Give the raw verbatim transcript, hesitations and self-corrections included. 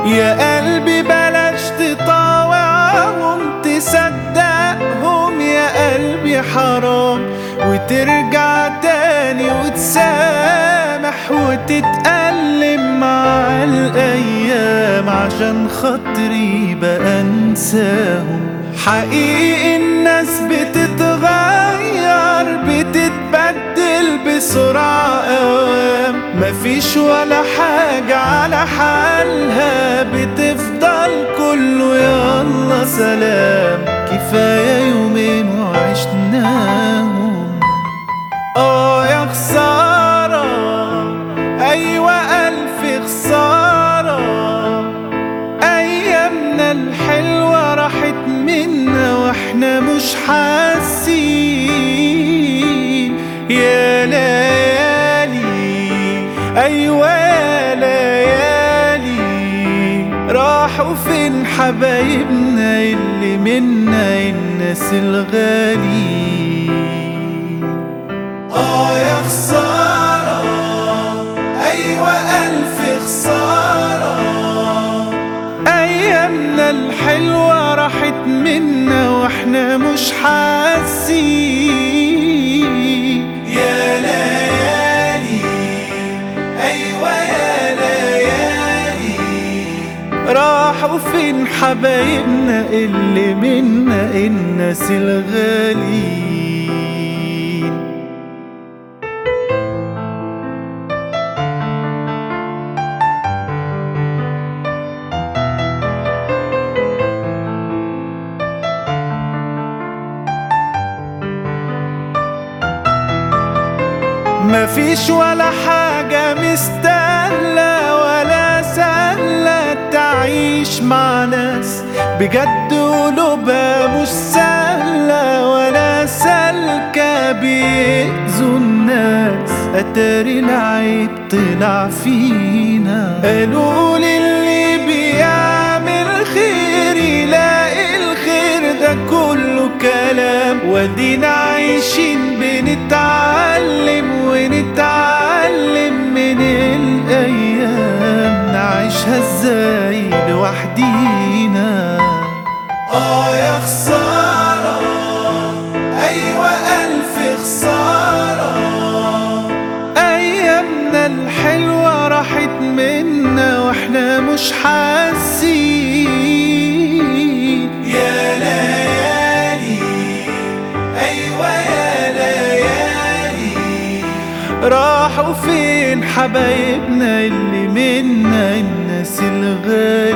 يا قلبي بلاش تطاوعهم تصدقهم، يا قلبي حرام وترجع تاني وتسامح وتتألم مع الأيام عشان خاطري بقى انساهم. حقيقي الناس بتتغير بتتبدل بسرعة أوام، مفيش ولا حاجة على حالها بتفضل كله يلا سلام. كفاية يومين وعشناهم. اه يا خسارة، أيوة ألف خسارة، أيامنا الحلوة راحت منا واحنا مش حاسين. يا ليالي، أيوة يا ليالي، راحوا فين حبايبنا اللي منا الناس الغاليين؟ آه يا خسارة، أيوة ألف خسارة، أيامنا الحلوة راحت منا واحنا مش حاسين. يا ليالي، أيوة يا ليالي، راحوا فين حبايبنا اللي منا الناس الغاليين؟ مفيش ولا حاجة مستاهلة ولا سهلة تعيش مع ناس بجد قلوبها مش سهلة ولا سالكة بيأذوا الناس. أتاري العيب طلع فينا، قالولي اللي بيعمل خير يلاقي الخير ده كله كلام. ودينا عايشين بنتعلم ونتعلم من الأيام نعيشها ازاي لوحدينا. آه يا خسارة، أيوة ألف خسارة، أيامنا الحلوة راحت منا واحنا مش حاسين. يا ليالي، أيوة يا ليالي، راحوا فين حبايبنا اللي منا الناس الغاليين؟